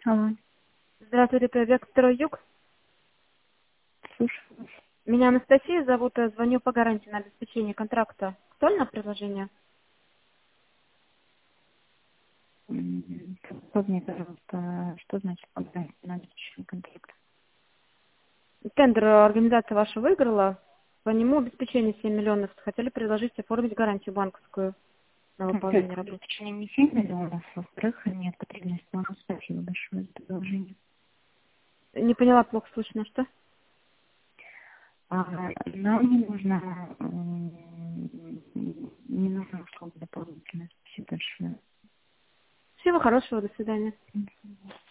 Алло, Здравствуйте, это Вектор Юг. слушаю. Меня Анастасия зовут, я звоню по гарантии на обеспечение контракта. Актуальное предложение? Подробнее, пожалуйста, что значит погрузить на обеспечение контракта? Тендер организация ваша выиграла, по нему обеспечение 7 миллионов. Хотели предложить оформить гарантию банковскую на Во-первых, выполнение работ. обеспечение не 7 миллионов, во-вторых, нет потребности. Вам спасибо большое за предложение. Не поняла, плохо слышно, что? Нам не нужна услуга дополнительная. Спасибо большое. Всего хорошего, до свидания.